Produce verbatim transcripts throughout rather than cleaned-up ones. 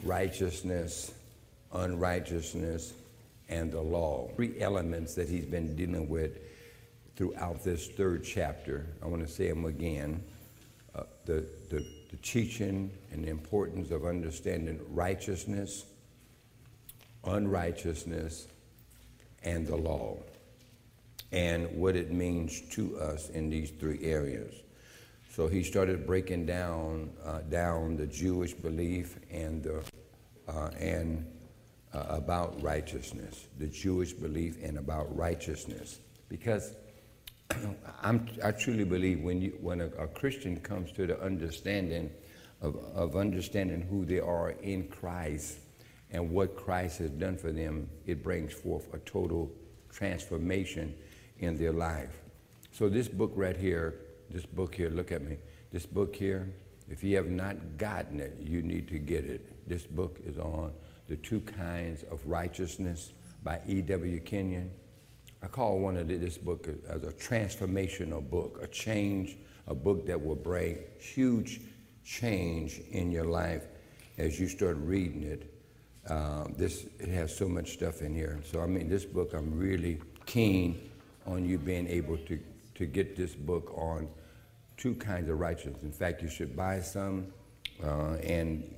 righteousness, unrighteousness, and the law. Three elements that he's been dealing with throughout this third chapter. I want to say them again. Uh, the, the, the teaching and the importance of understanding righteousness, unrighteousness, and the law, and what it means to us in these three areas. So he started breaking down uh, down the Jewish belief and the uh, and uh, about righteousness, the Jewish belief and about righteousness, because I'm, I truly believe when you when a, a Christian comes to the understanding of of understanding who they are in Christ and what Christ has done for them, it brings forth a total transformation in their life. So this book right here, this book here, look at me. This book here, if you have not gotten it, you need to get it. This book is on The Two Kinds of Righteousness by E W Kenyon. I call one of the, this book as a transformational book, a change, a book that will bring huge change in your life as you start reading it. Uh, this it has so much stuff in here. So I mean, this book, I'm really keen on you being able to, to get this book on two kinds of righteousness. In fact, you should buy some uh, and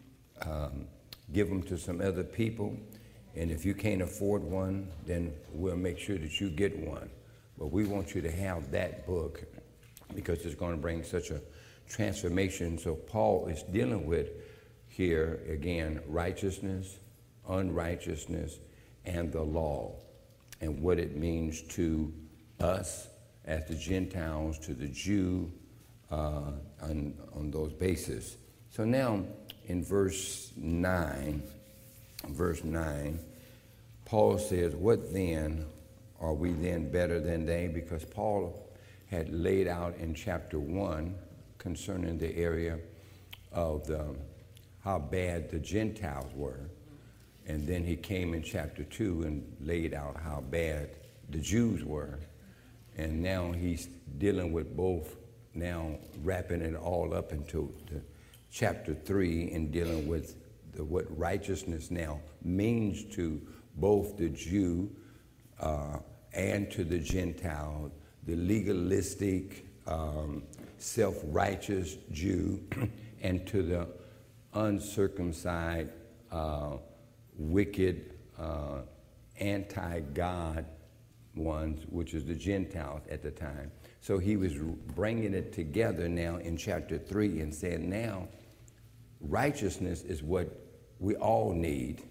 um, give them to some other people. And if you can't afford one, then we'll make sure that you get one. But we want you to have that book because it's going to bring such a transformation. So Paul is dealing with here, again, righteousness, unrighteousness, and the law, and what it means to us as the Gentiles, to the Jew, uh, on, on those bases. So now in verse nine, verse nine, Paul says, what then? Are we then better than they? Because Paul had laid out in chapter one concerning the area of the how bad the Gentiles were. And then he came in chapter two and laid out how bad the Jews were. And now he's dealing with both, now wrapping it all up into the chapter three and dealing with the, what righteousness now means to both the Jew uh, and to the Gentile, the legalistic, um, self-righteous Jew, and to the uncircumcised, uh, wicked, uh, anti-God ones, which is the Gentiles at the time. So he was bringing it together now in chapter three and saying now righteousness is what we all need.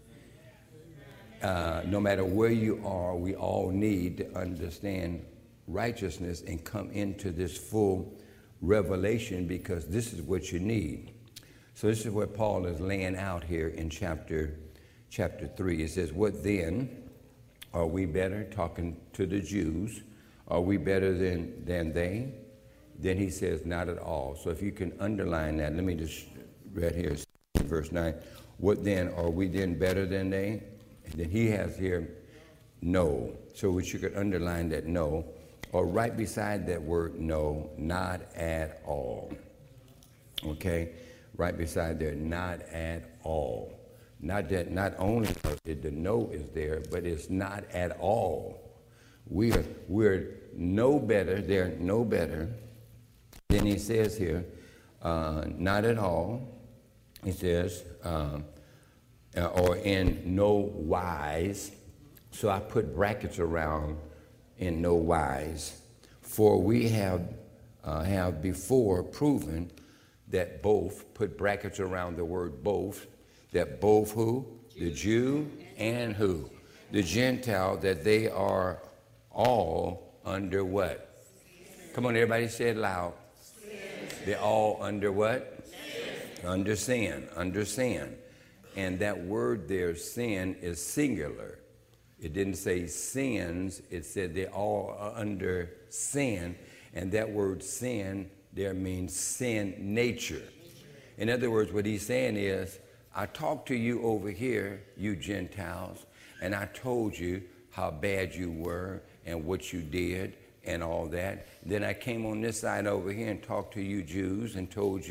Uh, no matter where you are, we all need to understand righteousness and come into this full revelation, because this is what you need. So this is what Paul is laying out here in chapter chapter three. It says, what then? Are we better? Talking to the Jews. Are we better than, than they? Then he says, not at all. So if you can underline that, let me just read here, verse nine. What then? Are we then better than they? And then he has here, no. So which you could underline that no. Or right beside that word no, not at all. Okay? Right beside there, not at all. Not that not only that the no is there, but it's not at all. We are we're no better. They're no better. Then he says here, uh, not at all. He says, um, uh, or in no wise. So I put brackets around in no wise. For we have uh, have before proven that both, put brackets around the word both, that both who? The Jew and who? The Gentile, that they are all under what? Come on, everybody say it loud. They're all under what? Sin. Under sin, under sin. And that word there, sin, is singular. It didn't say sins, it said they all are under sin. And that word sin there means sin nature. In other words, what he's saying is, I talked to you over here, you Gentiles, and I told you how bad you were and what you did and all that. Then I came on this side over here and talked to you Jews and told you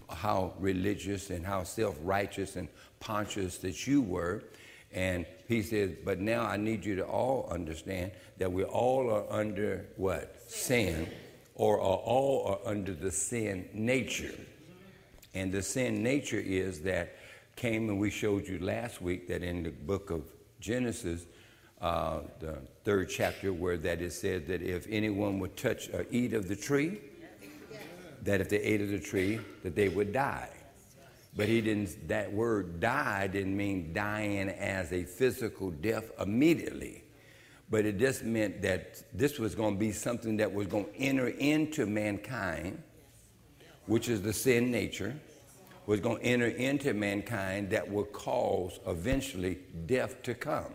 how religious and how self-righteous and pompous that you were. And he says, but now I need you to all understand that we all are under what? Sin, or are all are under the sin nature. And the sin nature is that came, and we showed you last week that in the book of Genesis, uh, the third chapter, where that it says that if anyone would touch or eat of the tree, that if they ate of the tree, that they would die. But he didn't, that word die didn't mean dying as a physical death immediately. But it just meant that this was going to be something that was going to enter into mankind, which is the sin nature, was going to enter into mankind that would cause eventually death to come.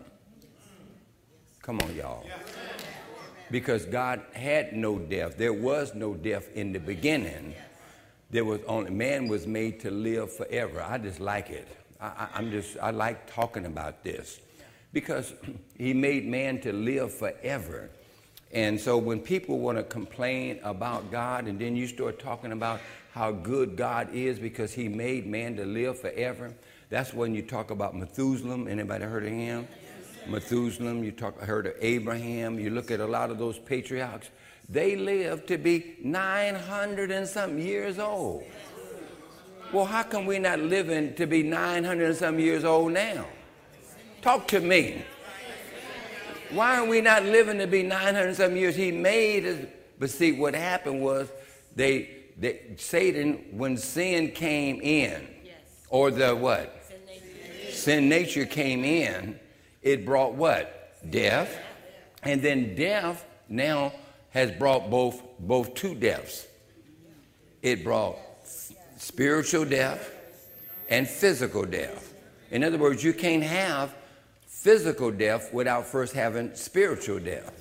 Come on, y'all. Because God had no death. There was no death in the beginning. There was only, man was made to live forever. I just like it. I, I, I'm just, I like talking about this because he made man to live forever. And so when people want to complain about God and then you start talking about how good God is because he made man to live forever, that's when you talk about Methuselah. Anybody heard of him? Methuselah, you talk, heard of Abraham. You look at a lot of those patriarchs. They lived to be nine hundred and some years old. Well, how come we're not living to be nine hundred and some years old now? Talk to me. Why are we not living to be nine hundred and some years? He made us. But see, what happened was they, they Satan, when sin came in, or the what? Sin nature. Sin nature came in, it brought what? Death. And then death now has brought both, both two deaths. It brought spiritual death and physical death. In other words, you can't have physical death without first having spiritual death.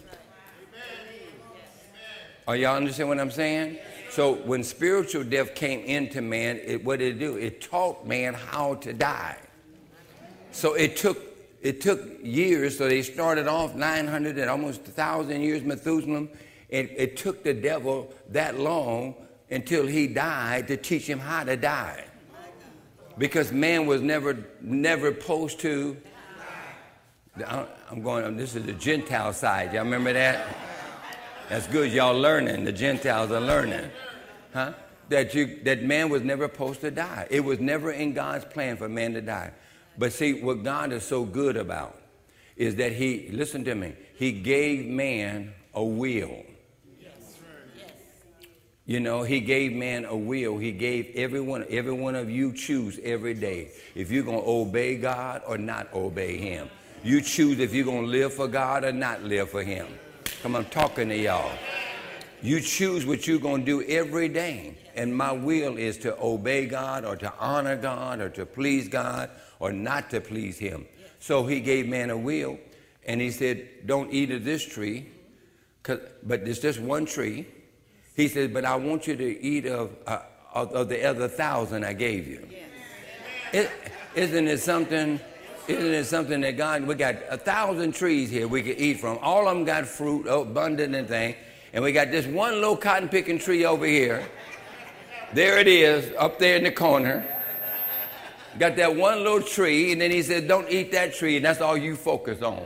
Are y'all understand what I'm saying? So when spiritual death came into man, it, what did it do? It taught man how to die. So it took It took years, so they started off nine hundred and almost one thousand years, Methuselah. It, it took the devil that long until he died to teach him how to die. Because man was never, never supposed to. I'm going, this is the Gentile side. Y'all remember that? That's good. Y'all learning. The Gentiles are learning. Huh? That, you, that man was never supposed to die. It was never in God's plan for man to die. But see, what God is so good about is that he, listen to me, he gave man a will. You know, he gave man a will. He gave everyone, every one of you choose every day if you're going to obey God or not obey him. You choose if you're going to live for God or not live for him. Come on, I'm talking to y'all. You choose what you're going to do every day. And my will is to obey God or to honor God or to please God or not to please him. So he gave man a will. And he said, don't eat of this tree, 'cause, but there's just one tree. He said, but I want you to eat of, uh, of, of the other thousand I gave you. It, isn't it something? Isn't it something that God, we got a thousand trees here we could eat from. All of them got fruit, abundant and thing. And we got this one little cotton picking tree over here. There it is, up there in the corner. Got that one little tree, and then he said, don't eat that tree, and that's all you focus on.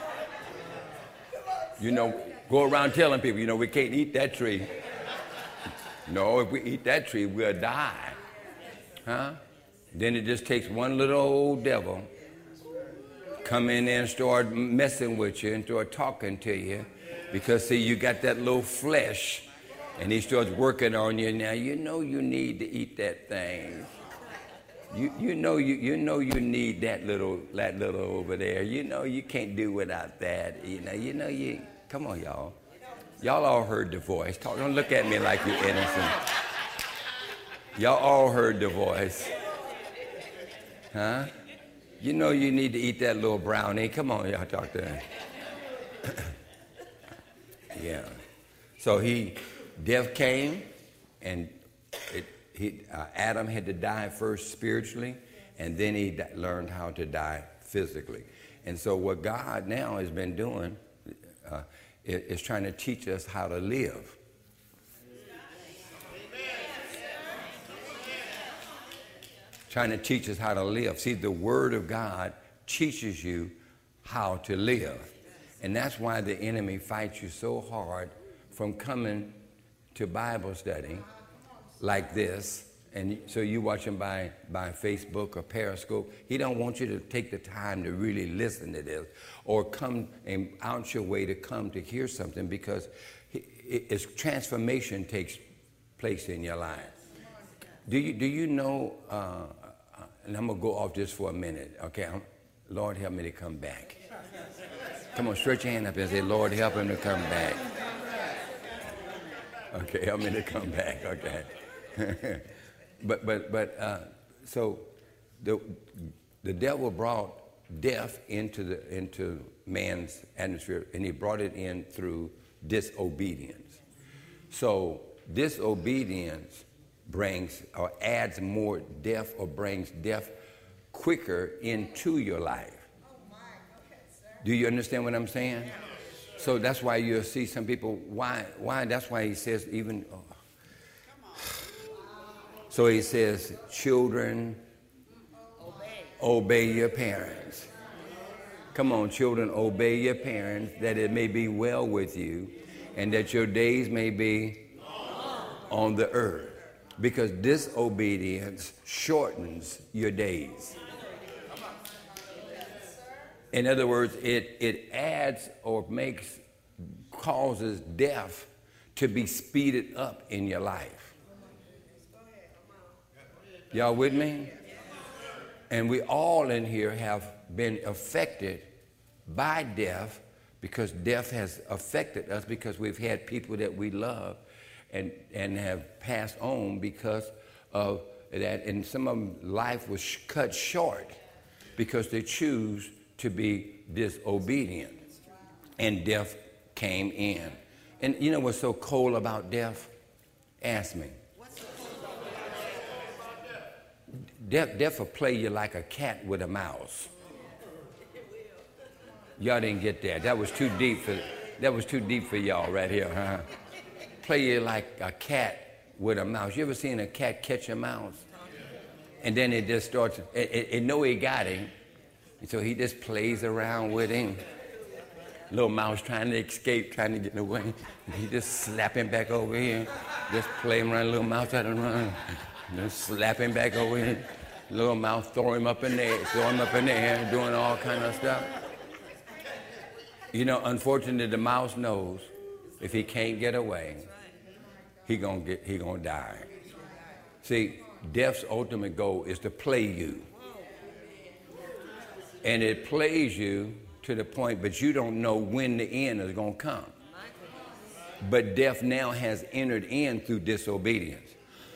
You know, go around telling people, you know, we can't eat that tree. No, if we eat that tree, we'll die. Huh? Then it just takes one little old devil come in there and start messing with you and start talking to you. Because, see, you got that little flesh, and he starts working on you. Now, you know you need to eat that thing. You, you, know you, you know you need that little, that little over there. You know you can't do without that. You know, you know you, come on, y'all. Y'all all heard the voice. Talk, don't look at me like you're innocent. Y'all all heard the voice. Huh? You know you need to eat that little brownie. Come on, y'all talk to him. Yeah. So he, death came, and it, he, uh, Adam had to die first spiritually, and then he di- learned how to die physically. And so what God now has been doing uh, is, is trying to teach us how to live. trying to teach us how to live. See, the Word of God teaches you how to live. And that's why the enemy fights you so hard from coming to Bible study like this. And so you watch him by, by Facebook or Periscope. He don't want you to take the time to really listen to this or come and out your way to come to hear something, because he, it's transformation takes place in your life. Do you, do you know, uh, and I'm going to go off just for a minute, okay? I'm, Lord, help me to come back. Come on, stretch your hand up and say, Lord, help him to come back. Okay, help me to come back, okay. but, but, but, uh, so the, the devil brought death into, the, into man's atmosphere, and he brought it in through disobedience. So disobedience brings or adds more death or brings death quicker into your life. Do you understand what I'm saying? So that's why you'll see some people, why, why, that's why he says even, oh. So he says, children, obey your parents. Come on, children, obey your parents, that it may be well with you, and that your days may be on the earth. Because disobedience shortens your days. In other words, it, it adds or makes, causes death to be speeded up in your life. Y'all with me? And we all in here have been affected by death, because death has affected us, because we've had people that we love and, and have passed on because of that. And some of them, life was sh- cut short because they choose to be disobedient, and death came in. And you know what's so cold about death? Ask me. Death, death will play you like a cat with a mouse. Y'all didn't get that. That was too deep for that was too deep for y'all right here, huh? Play you like a cat with a mouse. You ever seen a cat catch a mouse? And then it just starts. It, it, it know he got him. And so he just plays around with him. Little mouse trying to escape, trying to get away. He just slap him back over here. Just play him around. Little mouse trying to run. Just slap him back over here. Little mouse throw him up in the air, throw him up in the air, doing all kind of stuff. You know, unfortunately, the mouse knows if he can't get away, he gonna get, he gonna die. See, death's ultimate goal is to play you. And it plays you to the point, but you don't know when the end is going to come. But death now has entered in through disobedience.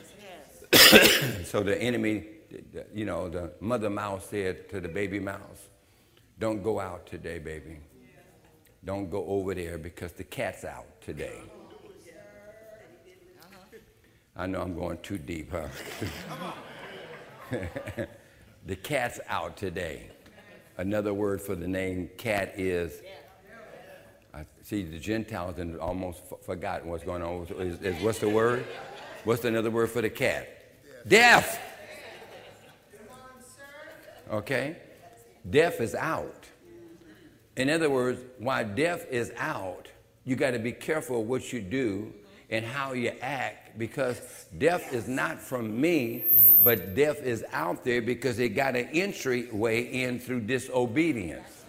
So the enemy, you know, the mother mouse said to the baby mouse, don't go out today, baby. Don't go over there because the cat's out today. I know I'm going too deep, huh? The cat's out today. Another word for the name cat is, I see the Gentiles and almost f- forgotten what's going on. Is, is, what's the word? What's another word for the cat? Death. Okay? Death is out. In other words, while death is out, you got to be careful what you do and how you act, because death is not from me, but death is out there because it got an entryway in through disobedience.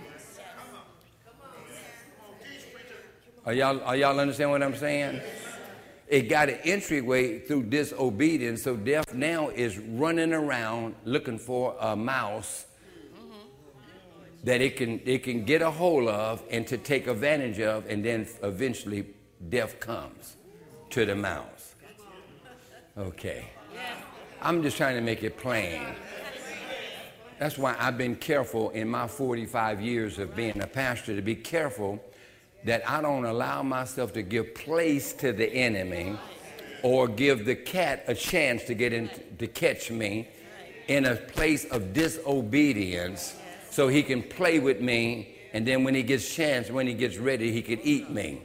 Are y'all, are y'all understand what I'm saying? It got an entryway through disobedience, so death now is running around looking for a mouse that it can, it can get a hold of and to take advantage of, and then eventually death comes to the mouse. Okay. I'm just trying to make it plain. That's why I've been careful in my forty-five years of being a pastor to be careful that I don't allow myself to give place to the enemy or give the cat a chance to get in to catch me in a place of disobedience so he can play with me, and then when he gets chance, when he gets ready, he can eat me.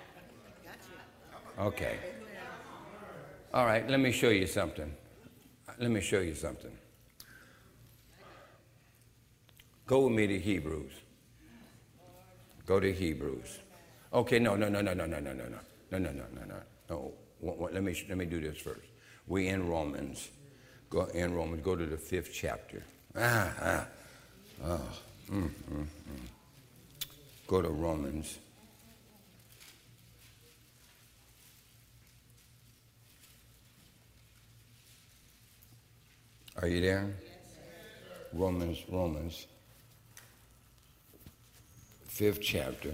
Okay. All right, let me show you something. Let me show you something. Go with me to Hebrews. Go to Hebrews. Okay, no, no, no, no, no, no, no, no, no, no, no, no, no, no. No. Let me let me do this first. We in Romans. Go in Romans. Go to the fifth chapter. Ah, ah, oh, mm, mm, mm. Go to Romans. Are you there? Romans, Romans, fifth chapter.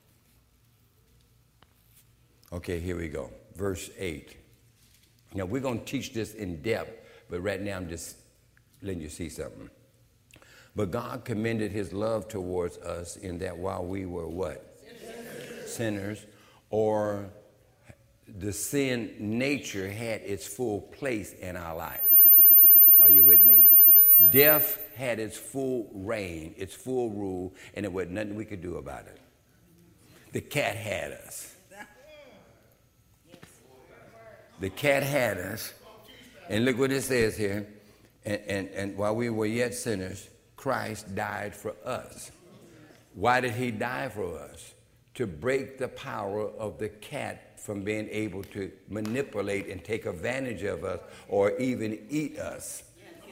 Okay, here we go. Verse eight. Now, we're going to teach this in depth, but right now I'm just letting you see something. But God commended his love towards us in that while we were what? Sinners. Sinners, or the sin nature had its full place in our life. Are you with me? Death had its full reign, its full rule, and there was nothing we could do about it. The cat had us. The cat had us. And look what it says here. And, and, and while we were yet sinners, Christ died for us. Why did he die for us? To break the power of the cat from being able to manipulate and take advantage of us or even eat us.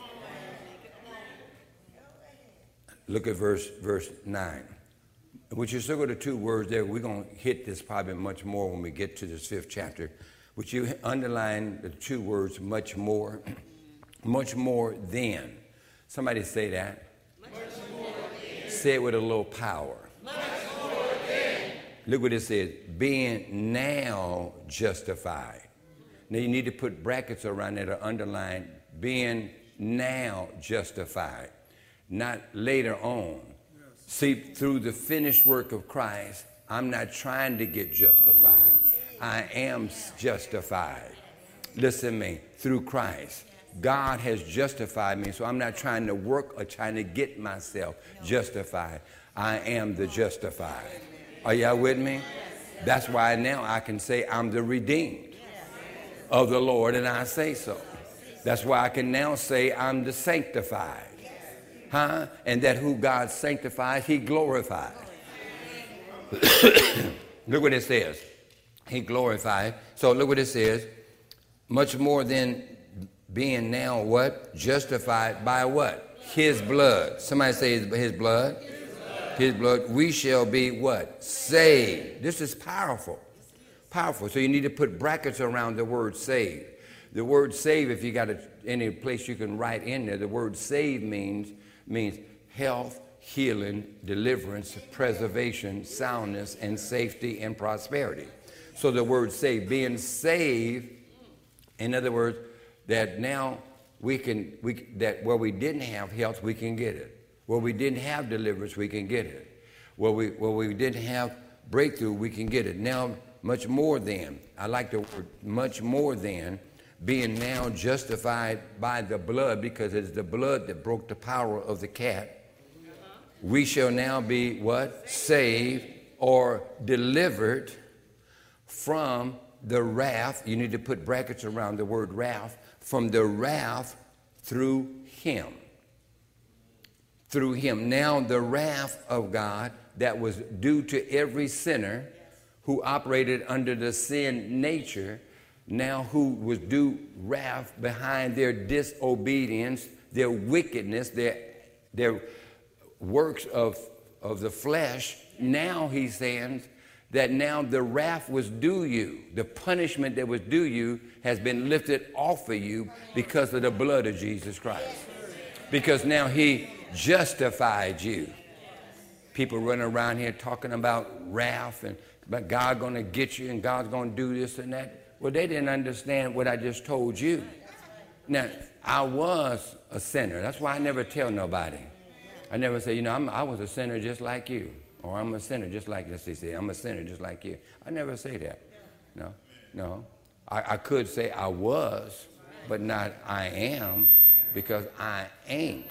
Look at verse verse nine. Would you circle the two words there? We're going to hit this probably much more when we get to this fifth chapter. Would you underline the two words, much more? Much more than. Somebody say that. Much more than. Say it with a little power. Much more than. Look what it says. Being now justified. Now you need to put brackets around it or underline. Being now justified. Not later on. Yes. See, through the finished work of Christ, I'm not trying to get justified. I am justified. Listen to me. Through Christ, God has justified me, so I'm not trying to work or trying to get myself justified. I am the justified. Are y'all with me? That's why now I can say I'm the redeemed of the Lord, and I say so. That's why I can now say I'm the sanctified. Huh? And that who God sanctifies, he glorifies. Look what it says. He glorified. So look what it says. Much more than being now what? Justified by what? His blood. Somebody say his, his blood. His blood. His blood. We shall be what? Saved. This is powerful. Powerful. So you need to put brackets around the word save. The word save, if you got a, any place you can write in there, the word save means means health, healing, deliverance, preservation, soundness, and safety and prosperity. So the word save, being saved, in other words, that now we can, we, that where we didn't have health, we can get it. Where we didn't have deliverance, we can get it. Where we, where we didn't have breakthrough, we can get it. Now, much more than, I like the word much more than, being now justified by the blood, because it's the blood that broke the power of the cat. We shall now be what? Saved or delivered from the wrath. You need to put brackets around the word wrath. From the wrath through him. Through him. Now the wrath of God that was due to every sinner who operated under the sin nature, now who was due wrath behind their disobedience, their wickedness, their, their works of, of the flesh. Now he's saying that now the wrath was due you. The punishment that was due you has been lifted off of you because of the blood of Jesus Christ. Because now he justified you. People running around here talking about wrath and about God going to get you and God's going to do this and that. Well, they didn't understand what I just told you. Now, I was a sinner. That's why I never tell nobody. I never say, you know, I'm, I was a sinner just like you. Or I'm a sinner just like this. They say, I'm a sinner just like you. I never say that. No, no. I, I could say I was, but not I am, because I ain't.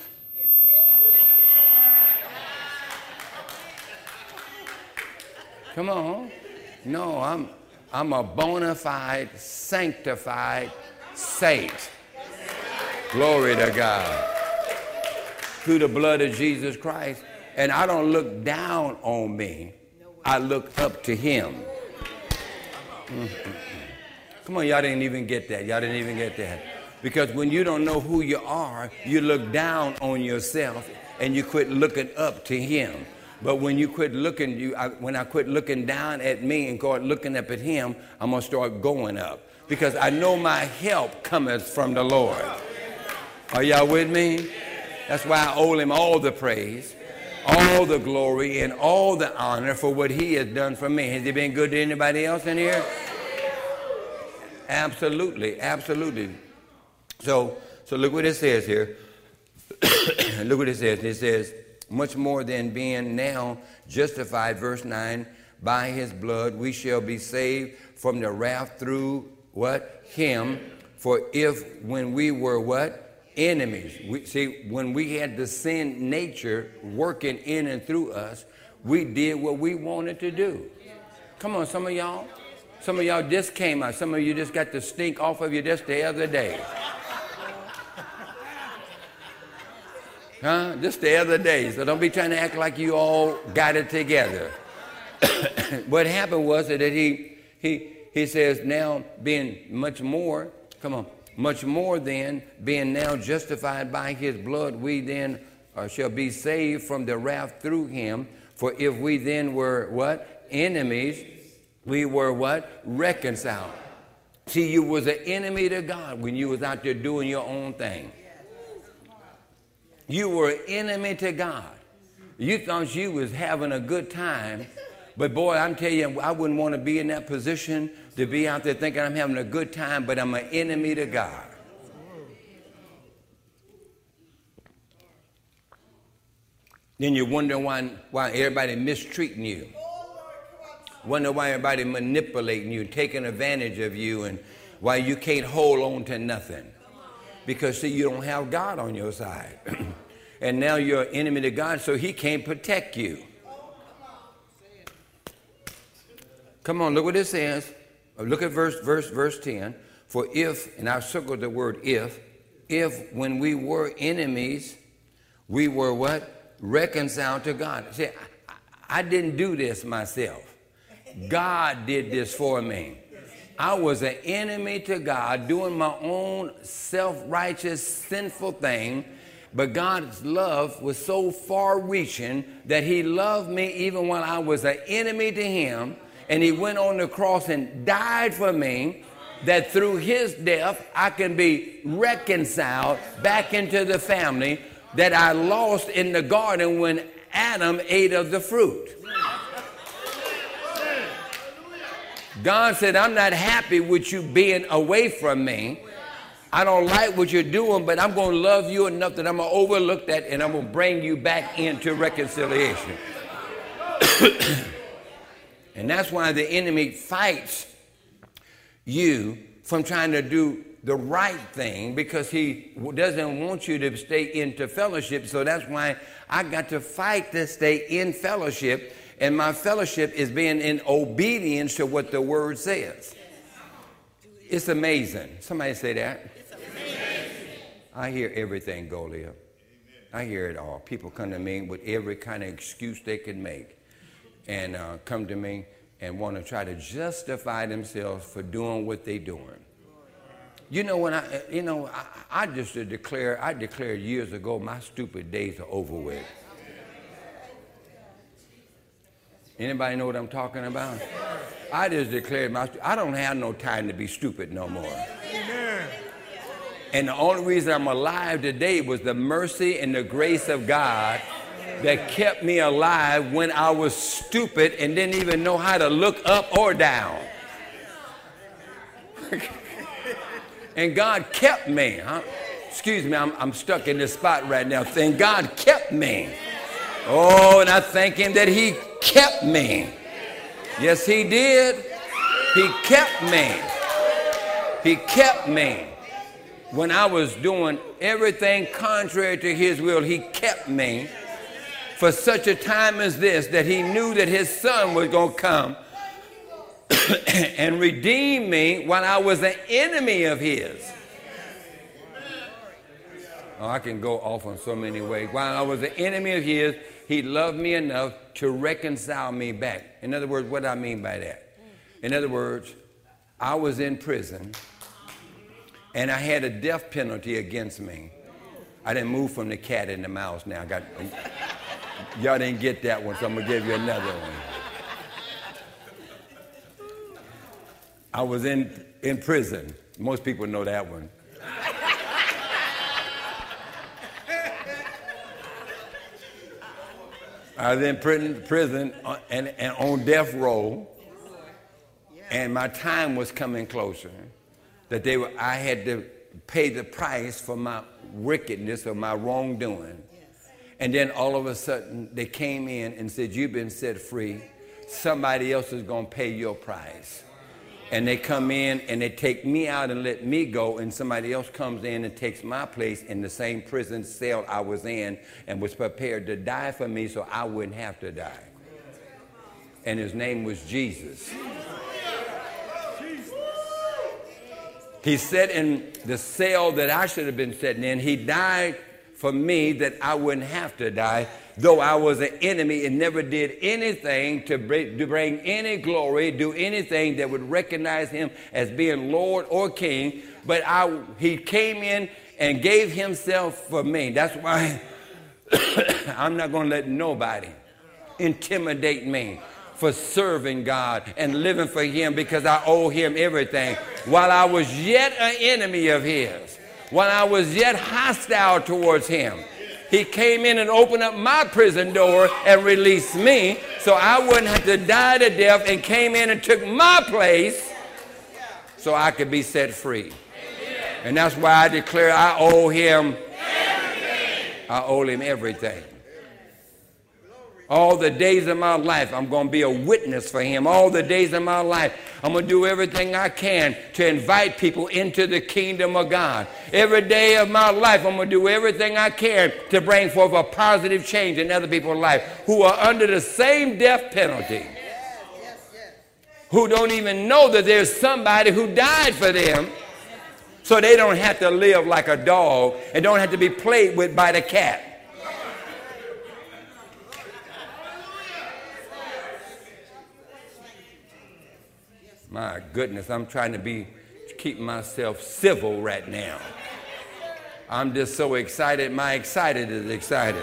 Come on. No, I'm... I'm a bona fide, sanctified saint. Glory to God. Through the blood of Jesus Christ. And I don't look down on me. I look up to him. Mm-hmm. Come on, y'all didn't even get that. Y'all didn't even get that. Because when you don't know who you are, you look down on yourself and you quit looking up to him. But when you quit looking, you, I, when I quit looking down at me and start looking up at him, I'm going to start going up. Because I know my help cometh from the Lord. Are y'all with me? That's why I owe him all the praise, all the glory, and all the honor for what he has done for me. Has he been good to anybody else in here? Absolutely, absolutely. So, so look what it says here. Look what it says. It says, much more than being now justified, verse nine, by his blood we shall be saved from the wrath through what? Him. For if when we were what? Enemies. We, see, when we had the sin nature working in and through us, we did what we wanted to do. Come on, some of y'all. Some of y'all just came out. Some of you just got the stink off of you just the other day. Huh? Just the other day. So don't be trying to act like you all got it together. What happened was that he, he, he says, now being much more, come on, much more than being now justified by his blood, we then uh, shall be saved from the wrath through him. For if we then were what? Enemies, we were what? Reconciled. See, you was an enemy to God when you was out there doing your own thing. You were an enemy to God. You thought you was having a good time. But boy, I'm telling you, I wouldn't want to be in that position to be out there thinking I'm having a good time, but I'm an enemy to God. Then you wonder why, why everybody mistreating you. Wonder why everybody manipulating you, taking advantage of you, and why you can't hold on to nothing. Because, see, you don't have God on your side. And now you're an enemy to God, so he can't protect you. Come on, look what it says. Look at verse, verse, verse ten. For if, and I've circled the word if, if when we were enemies, we were what? Reconciled to God. See, I, I didn't do this myself. God did this for me. I was an enemy to God, doing my own self-righteous, sinful thing, but God's love was so far-reaching that he loved me even while I was an enemy to him, and he went on the cross and died for me, that through his death I can be reconciled back into the family that I lost in the garden when Adam ate of the fruit. God said, I'm not happy with you being away from me. I don't like what you're doing, but I'm going to love you enough that I'm going to overlook that and I'm going to bring you back into reconciliation. And that's why the enemy fights you from trying to do the right thing, because he doesn't want you to stay into fellowship. So that's why I got to fight to stay in fellowship. And my fellowship is being in obedience to what the word says. It's amazing. Somebody say that. It's amazing. I hear everything, Goliath. I hear it all. People come to me with every kind of excuse they can make, and uh, come to me and want to try to justify themselves for doing what they're doing. You know, when I, you know, I, I just declare, I declared years ago, my stupid days are over with. Anybody know what I'm talking about? I just declared my, I don't have no time to be stupid no more. Amen. And the only reason I'm alive today was the mercy and the grace of God that kept me alive when I was stupid and didn't even know how to look up or down. And God kept me. Huh? Excuse me, I'm, I'm stuck in this spot right now. Saying God kept me. Oh, and I thank him that he kept me. Yes, he did. He kept me. He kept me. When I was doing everything contrary to his will, he kept me for such a time as this, that he knew that his son was going to come and redeem me while I was an enemy of his. Oh, I can go off on so many ways. While I was an enemy of his, he loved me enough to reconcile me back. In other words, what do I mean by that? In other words, I was in prison, and I had a death penalty against me. I didn't move from the cat and the mouse now. I got, y'all didn't get that one, so I'm going to give you another one. I was in, in prison. Most people know that one. I was in prison, prison and, and on death row, and my time was coming closer. That they were, I had to pay the price for my wickedness or my wrongdoing. And then all of a sudden, they came in and said, "You've been set free. Somebody else is going to pay your price." And they come in and they take me out and let me go, and somebody else comes in and takes my place in the same prison cell I was in and was prepared to die for me so I wouldn't have to die. And his name was Jesus. He sat in the cell that I should have been sitting in. He died for me that I wouldn't have to die, though I was an enemy and never did anything to bring, to bring any glory, do anything that would recognize him as being Lord or King. But I, he came in and gave himself for me. That's why I'm not going to let nobody intimidate me for serving God and living for him, because I owe him everything. While I was yet an enemy of his, while I was yet hostile towards him, he came in and opened up my prison door and released me so I wouldn't have to die to death, and came in and took my place so I could be set free. And that's why I declare I owe him everything. I owe him everything. All the days of my life, I'm going to be a witness for him. All the days of my life, I'm going to do everything I can to invite people into the kingdom of God. Every day of my life, I'm going to do everything I can to bring forth a positive change in other people's life who are under the same death penalty, who don't even know that there's somebody who died for them, so they don't have to live like a dog and don't have to be played with by the cat. My goodness, I'm trying to be, keep myself civil right now. I'm just so excited. My excited is excited.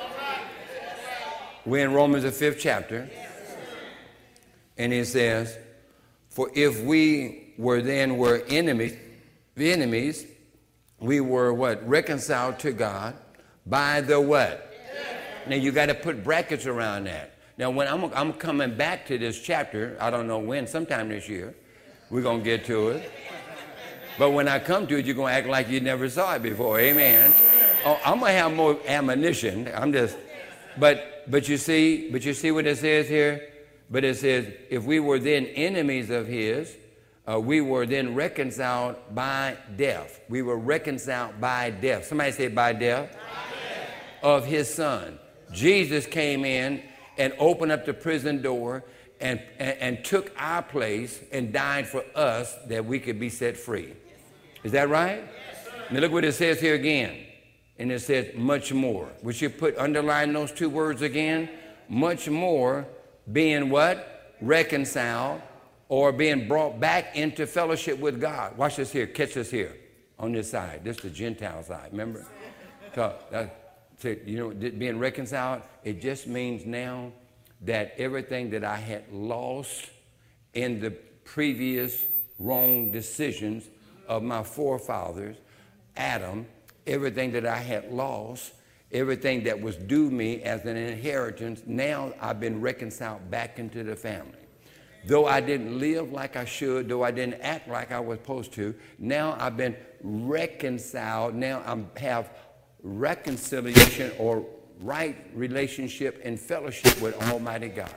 We're in Romans, the fifth chapter. And it says, "For if we were then were enemies, enemies, we were what? Reconciled to God by the what?" Now you got to put brackets around that. Now, when I'm, I'm coming back to this chapter, I don't know when, sometime this year, we're going to get to it. But when I come to it, you're going to act like you never saw it before. Amen. Oh, I'm going to have more ammunition. I'm just, but, but you see, but you see what it says here? But it says, if we were then enemies of his, uh, we were then reconciled by death. We were reconciled by death. Somebody say by death. By death. Of his son. Jesus came in and opened up the prison door and, and, and took our place and died for us that we could be set free. Is that right? Yes, now look what it says here again. And it says much more. We should put, underline those two words again. Much more, being what? Reconciled, or being brought back into fellowship with God. Watch this here. Catch this here on this side. This is the Gentile side. Remember? So, uh, So, you know, being reconciled, it just means now that everything that I had lost in the previous wrong decisions of my forefathers, Adam, everything that I had lost, everything that was due me as an inheritance, now I've been reconciled back into the family. Though I didn't live like I should, though I didn't act like I was supposed to, now I've been reconciled. Now I have reconciliation or right relationship and fellowship with Almighty God.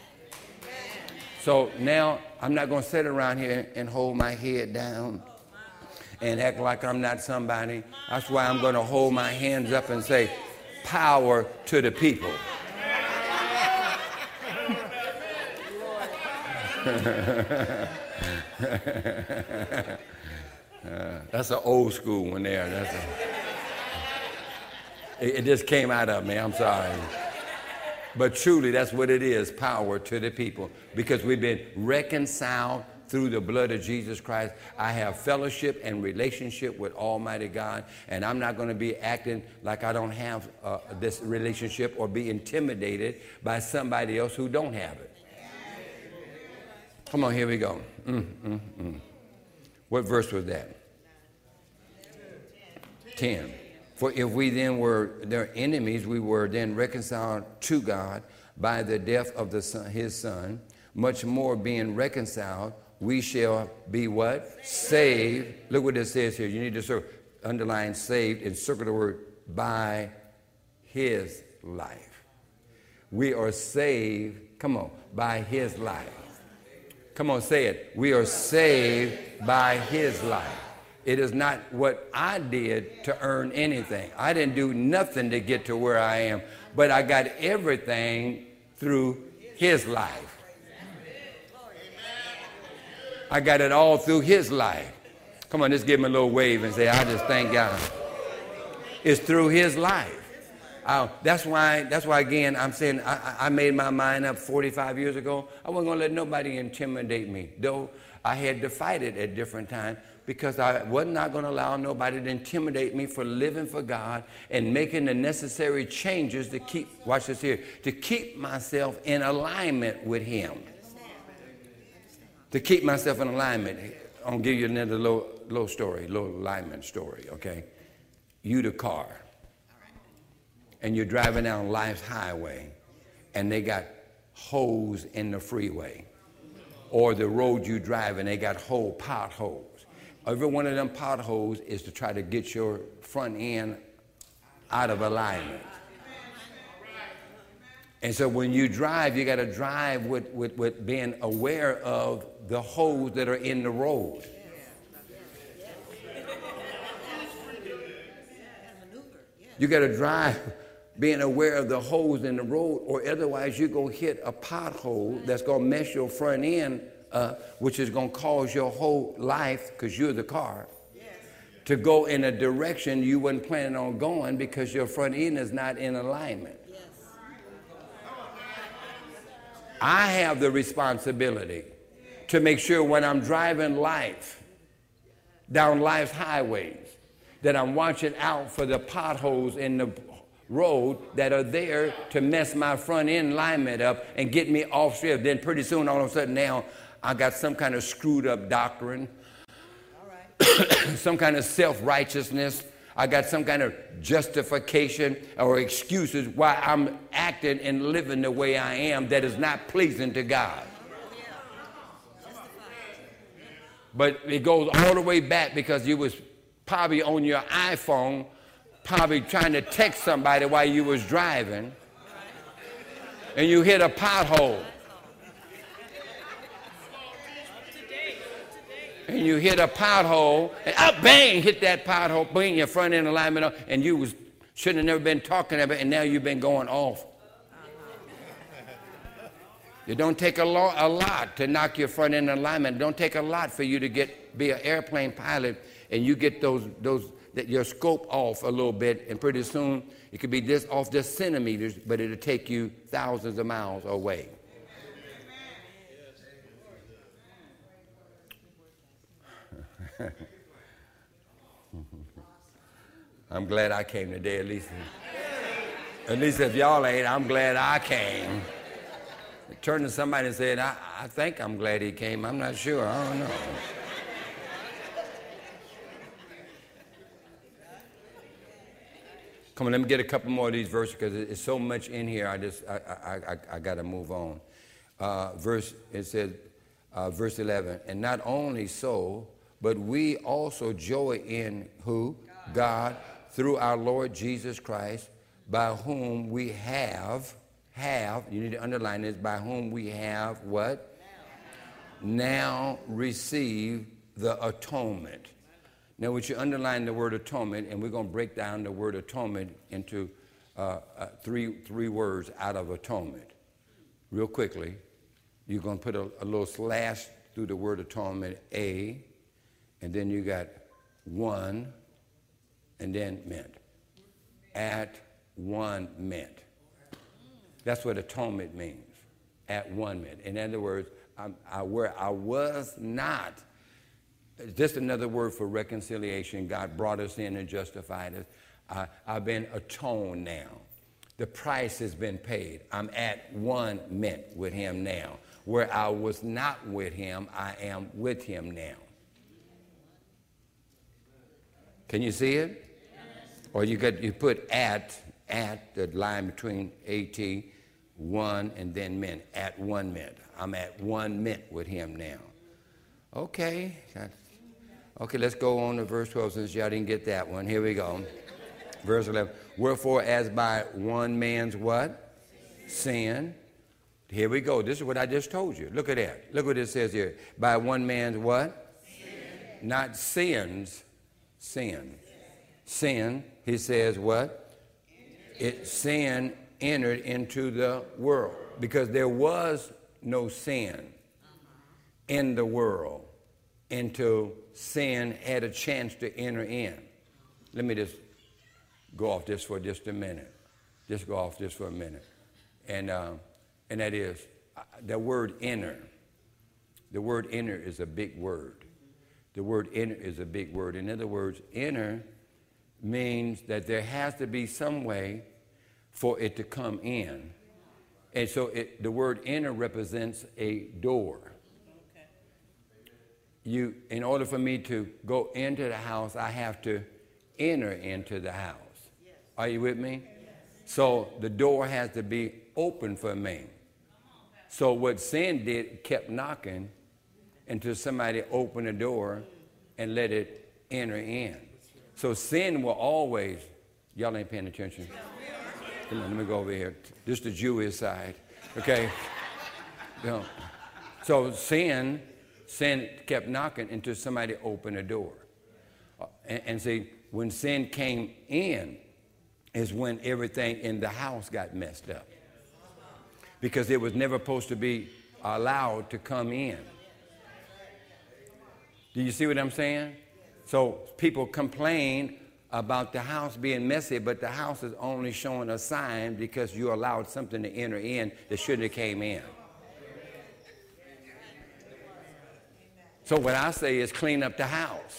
So now I'm not going to sit around here and hold my head down and act like I'm not somebody. That's why I'm going to hold my hands up and say, power to the people. uh, that's an old school one there. That's a It, it just came out of me. I'm sorry. But truly, that's what it is, power to the people. Because we've been reconciled through the blood of Jesus Christ. I have fellowship and relationship with Almighty God, and I'm not going to be acting like I don't have uh, this relationship or be intimidated by somebody else who don't have it. Come on, here we go. Mm, mm, mm. What verse was that? ten. For if we then were their enemies, we were then reconciled to God by the death of the son, his son. Much more being reconciled, we shall be what? Saved. Look what it says here. You need to circle, underline saved and circle the word by his life. We are saved, come on, by his life. Come on, say it. We are saved by his life. It is not what I did to earn anything. I didn't do nothing to get to where I am, but I got everything through his life. I got it all through his life. Come on, just give him a little wave and say, I just thank God. It's through his life. Uh, that's why, that's why, again, I'm saying I, I made my mind up forty-five years ago. I wasn't going to let nobody intimidate me, though I had to fight it at different times because I was not going to allow nobody to intimidate me for living for God and making the necessary changes to keep, watch this here, to keep myself in alignment with him. To keep myself in alignment. I'm going to give you another little, little story, little alignment story, okay? You the car. And you're driving down life's highway, and they got holes in the freeway. Or the road you drive, and they got whole potholes. Every one of them potholes is to try to get your front end out of alignment. And so when you drive, you got to drive with, with, with being aware of the holes that are in the road. You got to drive being aware of the holes in the road, or otherwise you go hit a pothole that's going to mess your front end up, which is going to cause your whole life, because you're the car, to go in a direction you wasn't planning on going because your front end is not in alignment. I have the responsibility to make sure when I'm driving life, down life's highways, that I'm watching out for the potholes in the road that are there to mess my front end alignment up and get me off script. Then pretty soon, all of a sudden now, I got some kind of screwed up doctrine, some kind of self-righteousness. I got some kind of justification or excuses why I'm acting and living the way I am that is not pleasing to God. But it goes all the way back because you was probably on your iPhone, probably trying to text somebody while you was driving, and you hit a pothole. And you hit a pothole, and up, bang, hit that pothole, bring your front end alignment up, and you was shouldn't have never been talking about it, and now you've been going off. It don't take a, lo- a lot to knock your front end alignment. It don't take a lot for you to get be an airplane pilot, and you get those those that your scope off a little bit, and pretty soon it could be this off just centimeters, but it'll take you thousands of miles away. I'm glad I came today, at least. At least if y'all ain't, I'm glad I came. Turn to somebody and said, I, I think I'm glad he came. I'm not sure. I don't know. Come on, let me get a couple more of these verses because it's so much in here. I just, I, I, I, I got to move on. Uh, verse, it says, uh, verse eleven, and not only so, but we also joy in who? God. God, through our Lord Jesus Christ, by whom we have, have, you need to underline this, by whom we have what? Now, now receive the atonement. Now, would you underline the word atonement, and we're going to break down the word atonement into uh, uh, three, three words out of atonement. Real quickly, you're going to put a, a little slash through the word atonement, A, and then you got one, and then meant. At one meant. That's what atonement means, at one meant. In other words, I, I, where I was not, just another word for reconciliation. God brought us in and justified us. I, I've been atoned now. The price has been paid. I'm at one meant with him now. Where I was not with him, I am with him now. Can you see it? Or you got you put at, at the line between at, one, and then meant, at one meant. I'm at one meant with him now. Okay. Okay, let's go on to verse twelve since y'all didn't get that one. Here we go. Verse eleven. Wherefore, as by one man's what? Sin. Here we go. This is what I just told you. Look at that. Look what it says here. By one man's what? Sin. Not sins. Sin. Sin, he says what? It, sin entered into the world because there was no sin in the world until sin had a chance to enter in. Let me just go off this for just a minute. Just go off just for a minute. And, uh, and that is, uh, the word enter. The word enter is a big word. The word enter is a big word. In other words, enter means that there has to be some way for it to come in. And so it, the word enter represents a door. Okay. You, in order for me to go into the house, I have to enter into the house. Yes. Are you with me? Yes. So the door has to be open for me. So what sin did, kept knocking until somebody opened the door and let it enter in. So sin will always, y'all ain't paying attention. Come on, let me go over here. This is the Jewish side, okay? You know, so sin, sin kept knocking until somebody opened the door. Uh, and, and see, when sin came in is when everything in the house got messed up. Because it was never supposed to be allowed to come in. Do you see what I'm saying? So people complain about the house being messy, but the house is only showing a sign because you allowed something to enter in that shouldn't have came in. So what I say is clean up the house.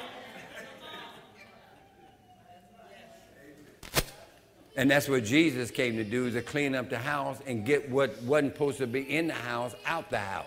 And that's what Jesus came to do, is to clean up the house and get what wasn't supposed to be in the house out the house.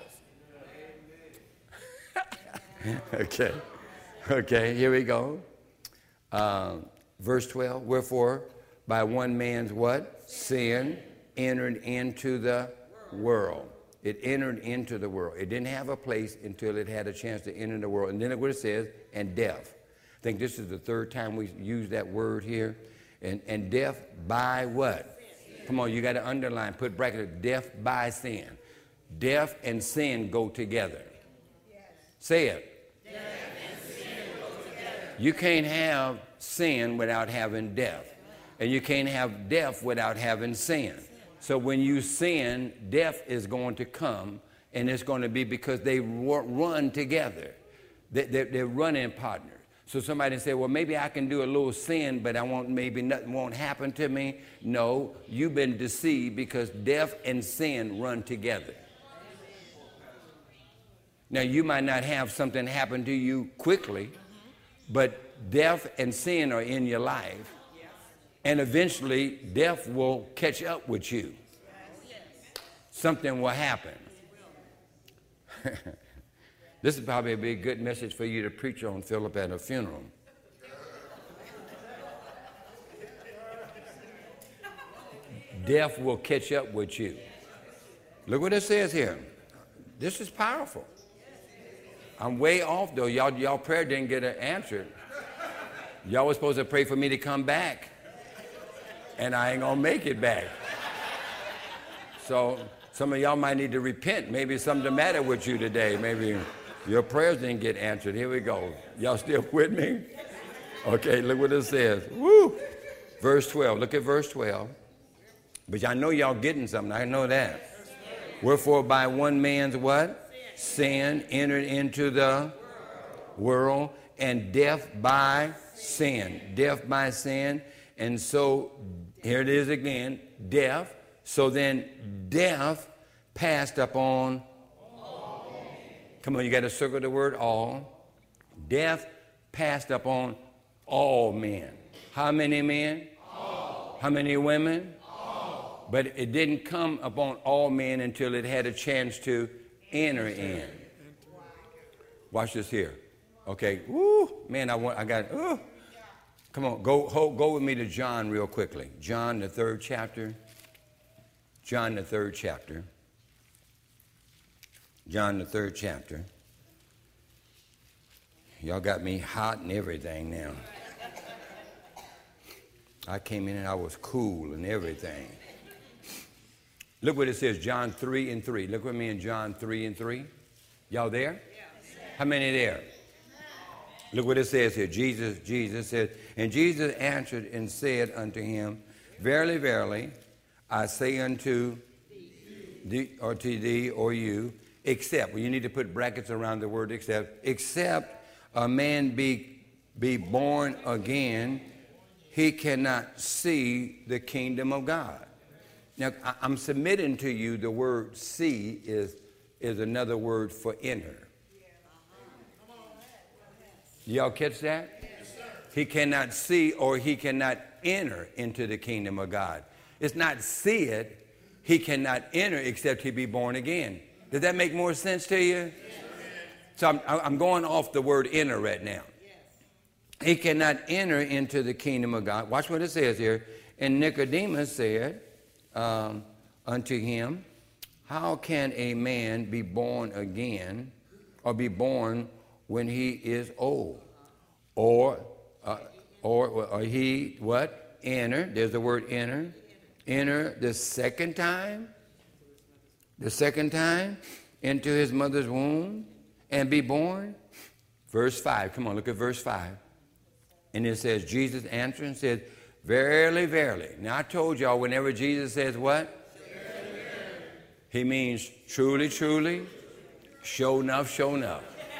Okay. Okay, here we go. Uh, verse twelve, wherefore by one man's what? Sin entered into the world. It entered into the world. It didn't have a place until it had a chance to enter the world. And then what it says, and death. I think this is the third time we use that word here. And, and death by what? Sin. Come on, you got to underline, put bracket, death by sin. Death and sin go together. Yes. Say it. Death and sin go together. You can't have sin without having death. And you can't have death without having sin. So when you sin, death is going to come, and it's going to be because they run together. They're running partners. So somebody say, well, maybe I can do a little sin, but I won't, maybe nothing won't happen to me. No, you've been deceived because death and sin run together. Now, you might not have something happen to you quickly, but death and sin are in your life. And eventually, death will catch up with you. Something will happen. This is probably a big good message for you to preach on, Philip, at a funeral. Death will catch up with you. Look what it says here. This is powerful. I'm way off, though. Y'all, y'all prayer didn't get answered. Y'all were supposed to pray for me to come back. And I ain't going to make it back. So some of y'all might need to repent. Maybe something the matter with you today. Maybe your prayers didn't get answered. Here we go. Y'all still with me? Okay, look what it says. Woo! Verse twelve. Look at verse twelve. But I know y'all getting something. I know that. Wherefore by one man's what? Sin entered into the world, and death by sin. Death by sin. And so Here it is again, death. So then death passed upon all. Come on, you got to circle the word all. Death passed upon all men. How many men? All. How many women? All. But it didn't come upon all men until it had a chance to enter in. Watch this here. Okay. Woo, man, I want I got ooh. Come on, go go with me to John real quickly. John, the third chapter. John, the third chapter. John, the third chapter. Y'all got me hot and everything now. I came in and I was cool and everything. Look what it says, John three and three. Look with me in John three and three. Y'all there? How many there? Look what it says here. Jesus, Jesus said, and Jesus answered and said unto him, verily, verily, I say unto thee, or to thee, or you, except, well, you need to put brackets around the word except, except a man be, be born again, he cannot see the kingdom of God. Now, I'm submitting to you the word see is, is another word for enter. Y'all catch that? Yes, sir. He cannot see or he cannot enter into the kingdom of God. It's not see it. He cannot enter except he be born again. Does that make more sense to you? Yes. So I'm, I'm going off the word enter right now. Yes. He cannot enter into the kingdom of God. Watch what it says here. And Nicodemus said um, unto him, how can a man be born again or be born when he is old? Or, uh, or, or he, what? Enter. There's the word enter. Enter the second time. The second time into his mother's womb and be born. Verse five. Come on, look at verse five. And it says, Jesus answered and said, verily, verily. Now I told y'all whenever Jesus says what? Verily, verily. He means truly, truly, sure enough, sure enough.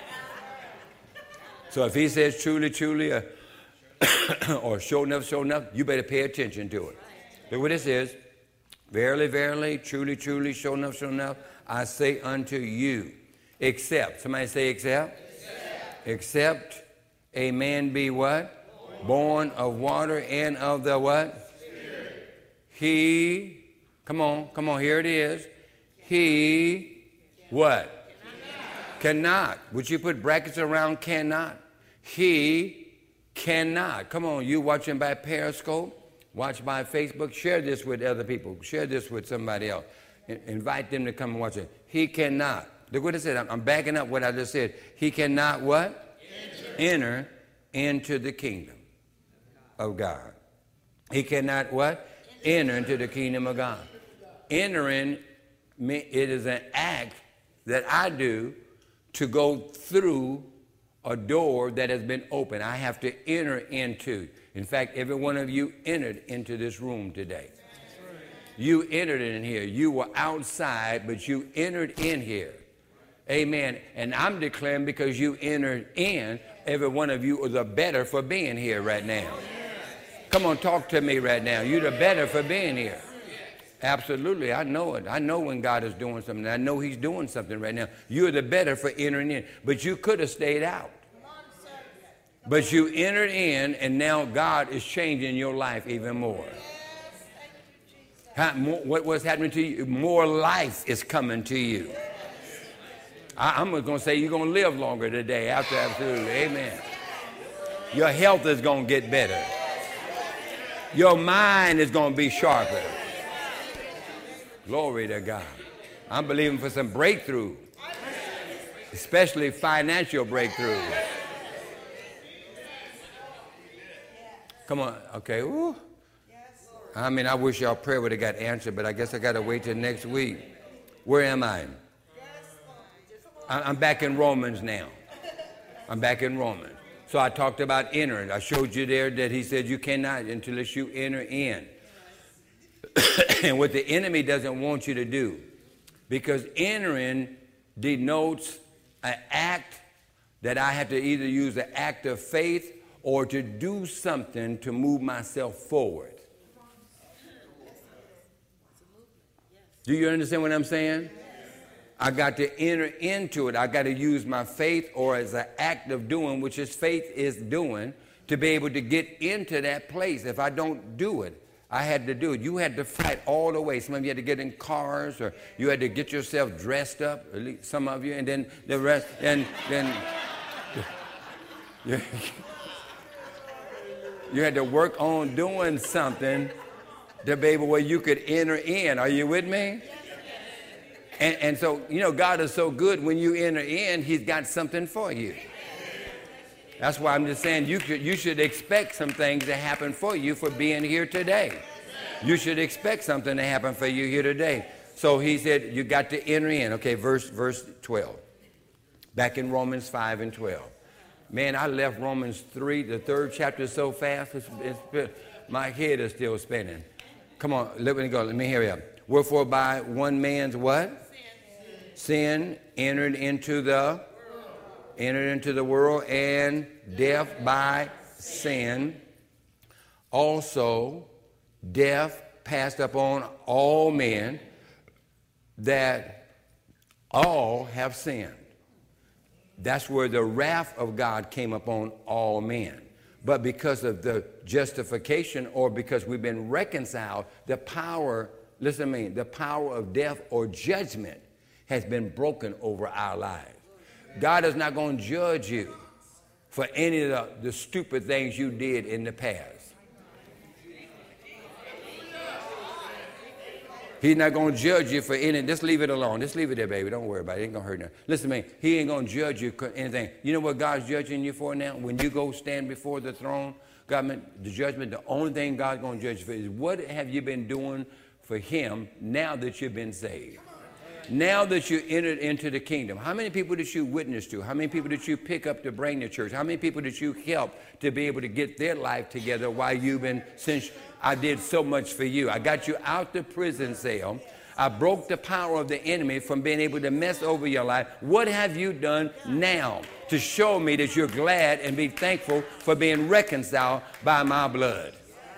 So if he says truly, truly, uh, or sure enough, sure enough, you better pay attention to it. Look what it says. Verily, verily, truly, truly, sure enough, sure enough, I say unto you, except, somebody say except? Except, except a man be what? Born. Born of water and of the what? Spirit. He, come on, come on, here it is. He, what? Cannot. Cannot. Would you put brackets around cannot? He cannot. Come on, you watching by Periscope, watch by Facebook, share this with other people. Share this with somebody else. I- invite them to come and watch it. He cannot. Look what it said. I'm, I'm backing up what I just said. He cannot what? Enter. Enter into the kingdom of God. He cannot what? Enter into the kingdom of God. Entering, it is an act that I do to go through a door that has been opened. I have to enter into. In fact, every one of you entered into this room today. You entered in here. You were outside, but you entered in here. Amen. And I'm declaring because you entered in, every one of you are the better for being here right now. Come on, talk to me right now. You're the better for being here. Absolutely, I know it. I know when God is doing something. I know he's doing something right now. You're the better for entering in. But you could have stayed out. But you entered in, and now God is changing your life even more. How, more what, what's happening to you? More life is coming to you. I, I'm going to say you're going to live longer today. After absolutely, amen. Your health is going to get better. Your mind is going to be sharper. Glory to God. I'm believing for some breakthrough, especially financial breakthrough. Come on. Okay. Ooh. I mean, I wish y'all prayer would have got answered, but I guess I got to wait till next week. Where am I? I'm back in Romans now. I'm back in Romans. So I talked about entering. I showed you there that he said you cannot until you enter in. And what the enemy doesn't want you to do, because entering denotes an act that I have to either use an act of faith or to do something to move myself forward. Do you understand what I'm saying? I got to enter into it. I got to use my faith, or as an act of doing, which is faith is doing, to be able to get into that place. If I don't do it, I had to do it. You had to fight all the way. Some of you had to get in cars, or you had to get yourself dressed up, at least some of you, and then the rest, and then you, you had to work on doing something to be able where you could enter in. Are you with me? And, and so, you know, God is so good. When you enter in, he's got something for you. That's why I'm just saying you should, you should expect some things to happen for you for being here today. You should expect something to happen for you here today. So he said, you got to enter in. Okay, verse, verse twelve. Back in Romans five and twelve. Man, I left Romans three, the third chapter, so fast. It's, it's, my head is still spinning. Come on, let me go. Let me hear you. Wherefore by one man's what? Sin entered into the entered into the world, and death by sin. Also, death passed upon all men, that all have sinned. That's where the wrath of God came upon all men. But because of the justification, or because we've been reconciled, the power, listen to me, the power of death or judgment has been broken over our lives. God is not going to judge you for any of the, the stupid things you did in the past. He's not going to judge you for any. Just leave it alone. Just leave it there, baby. Don't worry about it. It ain't going to hurt nothing. Listen to me. He ain't going to judge you for anything. You know what God's judging you for now? When you go stand before the throne, God, the judgment, the only thing God's going to judge you for is what have you been doing for him now that you've been saved? Now that you entered into the kingdom, how many people did you witness to? How many people did you pick up to bring to church? How many people did you help to be able to get their life together while you've been, since I did so much for you? I got you out the prison cell. I broke the power of the enemy from being able to mess over your life. What have you done now to show me that you're glad and be thankful for being reconciled by my blood?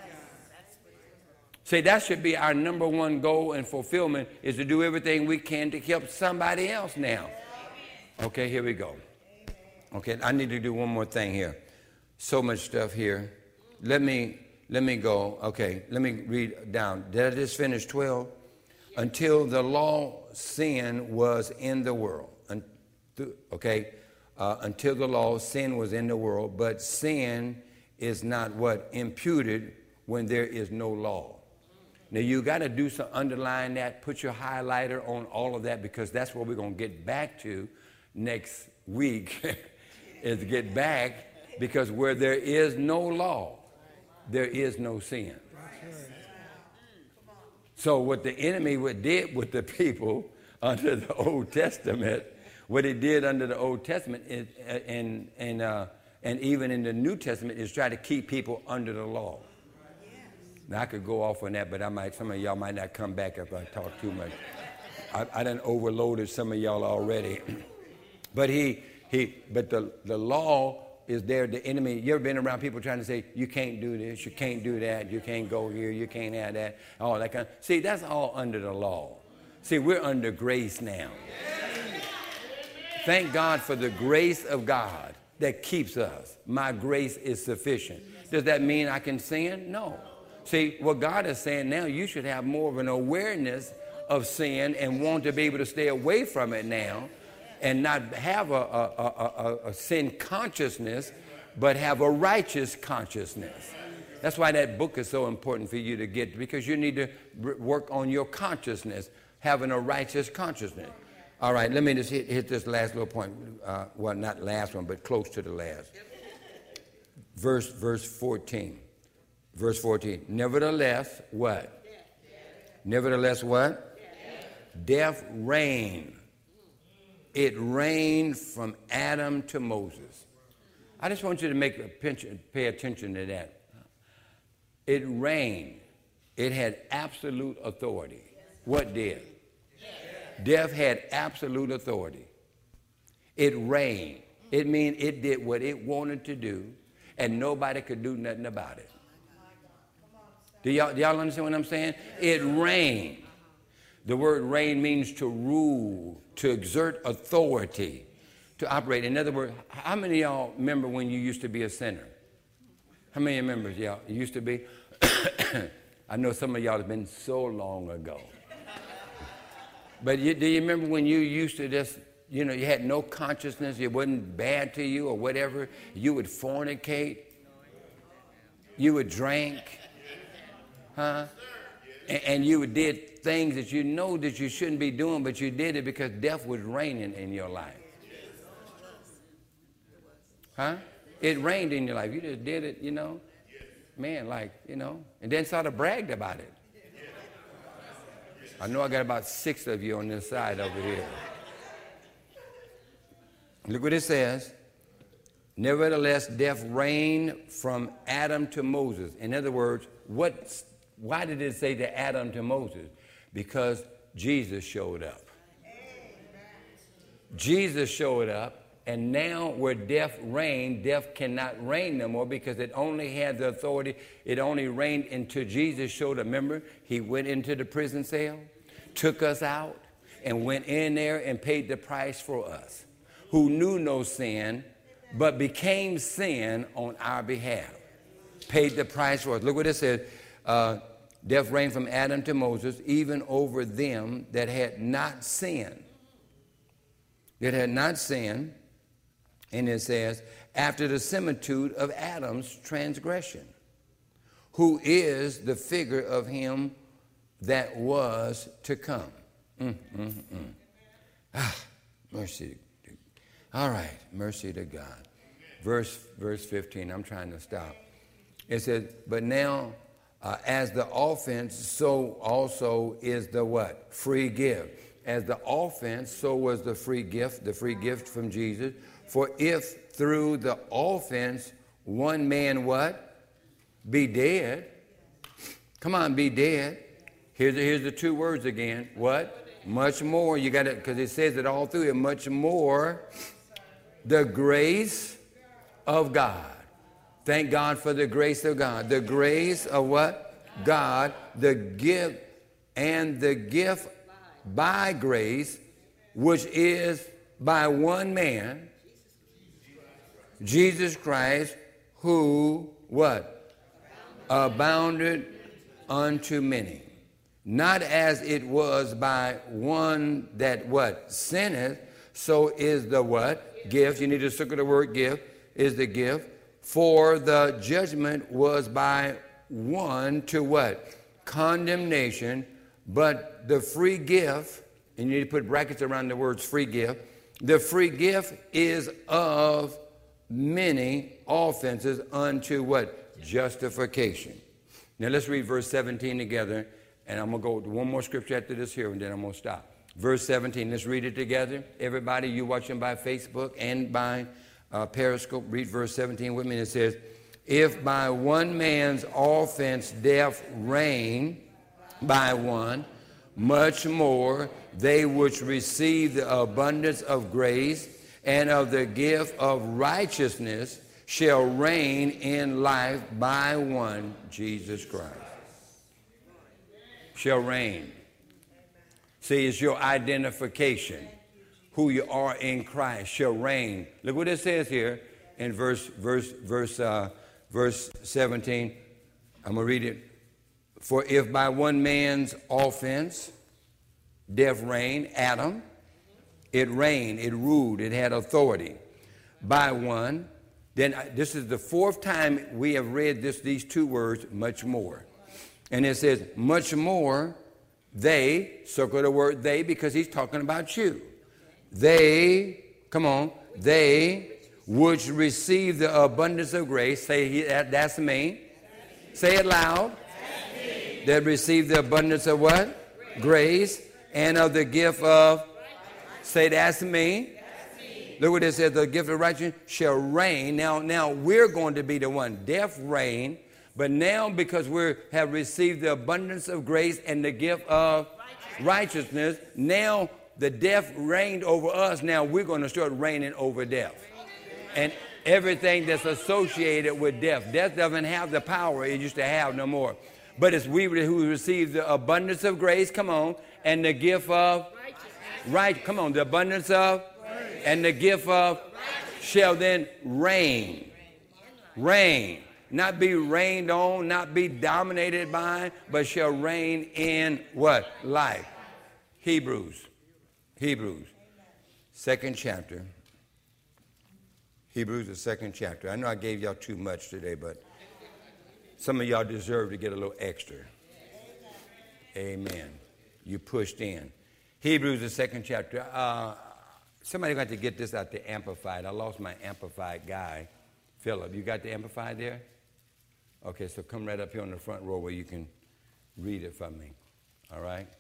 See, that should be our number one goal and fulfillment, is to do everything we can to help somebody else now. Okay, here we go. Okay, I need to do one more thing here. So much stuff here. Let me, let me go. Okay, let me read down. Did I just finish twelve? Until the law, sin was in the world. Okay, uh, until the law, sin was in the world, but sin is not what? Imputed when there is no law. Now, you got to do some, underline that, put your highlighter on all of that, because that's what we're going to get back to next week, is get back, because where there is no law, there is no sin. So what the enemy did with the people under the Old Testament, what it did under the Old Testament is, and, and, uh, and even in the New Testament, is try to keep people under the law. Now, I could go off on that, but I might, some of y'all might not come back if I talk too much. I, I done overloaded some of y'all already. But he, he, but the, the law is there. The enemy, you ever been around people trying to say, you can't do this, you can't do that, you can't go here, you can't have that, all that kind of, see, that's all under the law. See, we're under grace now. Thank God for the grace of God that keeps us. My grace is sufficient. Does that mean I can sin? No. See, what God is saying now, you should have more of an awareness of sin and want to be able to stay away from it now, and not have a, a, a, a, a sin consciousness, but have a righteous consciousness. That's why that book is so important for you to get, because you need to work on your consciousness, having a righteous consciousness. All right, let me just hit, hit this last little point. Uh, well, not last one, but close to the last. Verse, verse fourteen. Verse fourteen. Nevertheless, what? Death. Nevertheless, what? Death. Death reigned. It reigned from Adam to Moses. I just want you to make a pinch, pay attention to that. It reigned. It had absolute authority. What did? Death. Death had absolute authority. It reigned. It means it did what it wanted to do, and nobody could do nothing about it. Do y'all, do y'all understand what I'm saying? It reigned. The word reign means to rule, to exert authority, to operate. In other words, how many of y'all remember when you used to be a sinner? How many members y'all used to be? I know some of y'all have been so long ago. But you, do you remember when you used to just, you know, you had no consciousness, it wasn't bad to you or whatever, you would fornicate, you would drink, huh? And, and you would did things that you know that you shouldn't be doing, but you did it because death was reigning in your life. Huh? It reigned in your life. You just did it, you know. Man, like, you know, and then sort of bragged about it. I know I got about six of you on this side over here. Look what it says. Nevertheless, death reigned from Adam to Moses. In other words, what, why did it say to Adam to Moses? Because Jesus showed up. Jesus showed up. And now where death reigned, death cannot reign no more because it only had the authority. It only reigned until Jesus showed up. Remember, he went into the prison cell, took us out, and went in there and paid the price for us, who knew no sin, but became sin on our behalf. Paid the price for us. Look what it says. Uh, death reigned from Adam to Moses, even over them that had not sinned. That had not sinned. And it says, after the similitude of Adam's transgression, who is the figure of him that was to come. Mm, mm, mm. Ah, mercy. To, all right, mercy to God. Verse, verse fifteen, I'm trying to stop. It says, but now uh, as the offense, so also is the what? Free gift. As the offense, so was the free gift, the free gift from Jesus. For if through the offense one man what? Be dead. Come on, be dead. Here's the, here's the two words again. What? Much more. You got it, because it says it all through it. Much more the grace of God. Thank God for the grace of God. The grace of what? God. The gift and the gift by grace, which is by one man, Jesus Christ, who, what? Abounded unto many. Not as it was by one that, what? Sinneth, so is the what? Gift. You need to circle the word gift, is the gift. For the judgment was by one to what? Condemnation. But the free gift, and you need to put brackets around the words free gift, the free gift is of many offenses unto what? Justification. Now let's read verse seventeen together, and I'm going to go to one more scripture after this here, and then I'm going to stop. Verse seventeen, let's read it together. Everybody, you watching by Facebook and by uh, Periscope, read verse seventeen with me. It says, if by one man's offense death reigned by one, much more they which receive the abundance of grace and of the gift of righteousness shall reign in life by one, Jesus Christ. Shall reign. See, it's your identification. Who you are in Christ shall reign. Look what it says here in verse verse verse uh, verse seventeen. I'm gonna read it. For if by one man's offense death reigned, Adam, it reigned, it ruled, it had authority. By one, then this is the fourth time we have read this, these two words, much more. And it says, much more, they, circle the word they because he's talking about you. They, come on, they which receive the abundance of grace, say that, that's me. Say it loud. That receive the abundance of what? Grace. Grace. And of the gift of, say that's me. That's me. Look what it says, the gift of righteousness shall reign. Now, now we're going to be the one. Death reign, but now because we have received the abundance of grace and the gift of righteousness, righteousness now the death reigned over us. Now we're going to start reigning over death. And everything that's associated with death. Death doesn't have the power it used to have no more. But it's we who receive the abundance of grace, come on, and the gift of right, come on, the abundance of grace. And the gift of right. Shall then reign. Reign. Not be reigned on, not be dominated by, but shall reign in what? Life. Hebrews. Hebrews. Second chapter. Hebrews, the second chapter. I know I gave y'all too much today, but some of y'all deserve to get a little extra. Amen. You pushed in. Hebrews, the second chapter. Uh, somebody got to get this out the Amplified. I lost my Amplified guy. Philip, you got the Amplified there? Okay, so come right up here on the front row where you can read it from me. All right?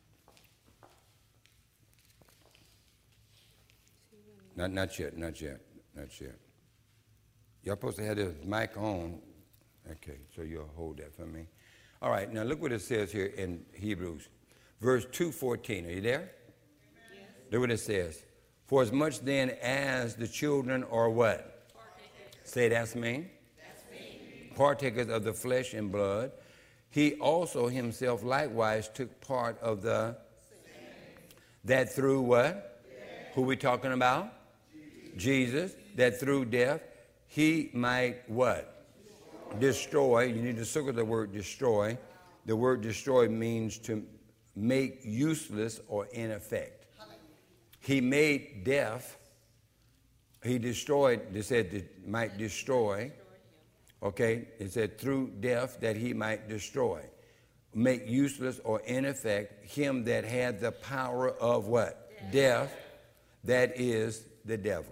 Not, not yet, not yet, not yet. Y'all supposed to have this mic on. Okay, so you'll hold that for me. All right, now look what it says here in Hebrews. Verse two fourteen. Are you there? Yes. Look what it says. For as much then as the children are what? Partakers. Say that's me. That's me. Partakers of the flesh and blood. He also himself likewise took part of the sin. That through what? Death. Who we talking about? Jesus. Jesus. That through death he might what? Destroy. You need to circle the word destroy. The word destroy means to make useless or in effect. He made death. He destroyed. They said it might destroy. Okay. It said through death that he might destroy. Make useless or in effect him that had the power of what? Death. That is the devil.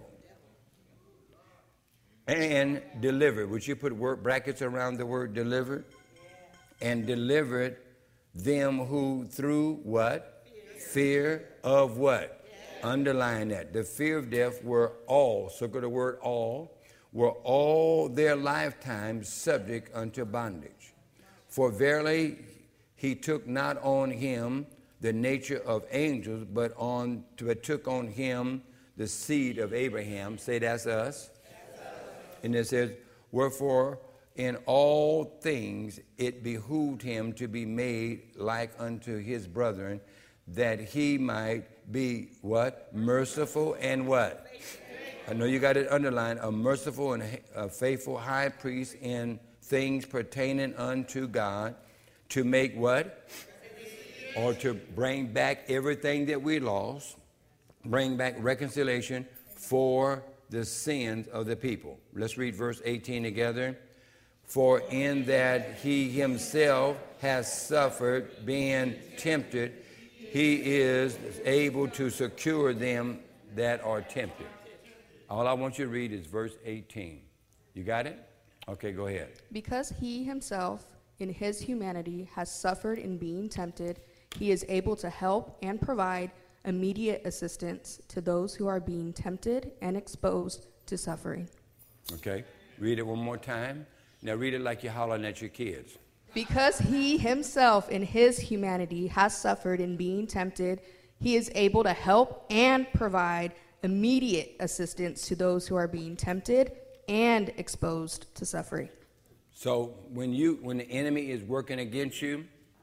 And delivered. Would you put word brackets around the word delivered? Yeah. And delivered them who through what? Fear, fear of what? Yeah. Underline that. The fear of death were all, circle the word all, were all their lifetime subject unto bondage. For verily he took not on him the nature of angels, but on but took on him the seed of Abraham. Say that's us. And it says, wherefore in all things it behooved him to be made like unto his brethren, that he might be what? Merciful and what? I know you got it underlined. A merciful and a faithful high priest in things pertaining unto God, to make what? Or to bring back everything that we lost, bring back reconciliation for the sins of the people. Let's read verse eighteen together. For in that he himself has suffered, being tempted, he is able to secure them that are tempted. All I want you to read is verse eighteen. You got it? Okay, go ahead. Because he himself in his humanity has suffered in being tempted, he is able to help and provide immediate assistance to those who are being tempted and exposed to suffering. Okay, read it one more time. Now read it like you're hollering at your kids. Because he himself in his humanity has suffered in being tempted, he is able to help and provide immediate assistance to those who are being tempted and exposed to suffering. So when you when the enemy is working against you,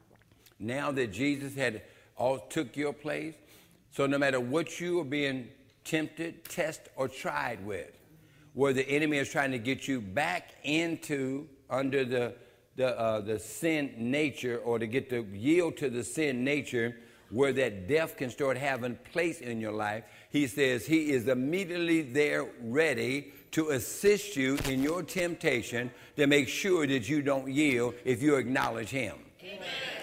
now that Jesus had all took your place, so no matter what you are being tempted, tested, or tried with, where the enemy is trying to get you back into under the the uh, the sin nature, or to get to yield to the sin nature, where that death can start having place in your life, he says he is immediately there ready to assist you in your temptation, to make sure that you don't yield if you acknowledge him. Amen.